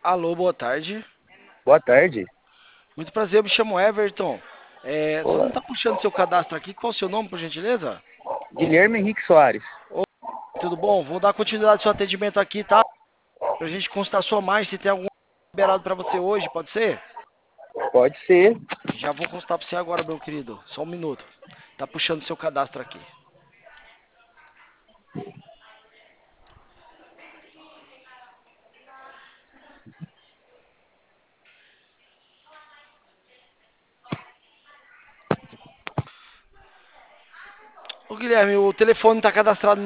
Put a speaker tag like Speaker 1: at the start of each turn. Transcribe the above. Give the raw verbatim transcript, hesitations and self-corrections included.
Speaker 1: Alô, boa tarde.
Speaker 2: Boa tarde.
Speaker 1: Muito prazer, eu me chamo Everton. É, só não
Speaker 2: Olá.
Speaker 1: está puxando seu cadastro aqui. Qual é o seu nome, por gentileza?
Speaker 2: Guilherme Henrique Soares.
Speaker 1: Ô, tudo bom? Vou dar continuidade ao seu atendimento aqui, tá? Pra gente consultar sua mais se tem algum liberado para você hoje, pode ser?
Speaker 2: Pode ser.
Speaker 1: Já vou consultar para você agora, meu querido. Só um minuto. Tá puxando seu cadastro aqui. Ô, Guilherme, o telefone tá cadastrado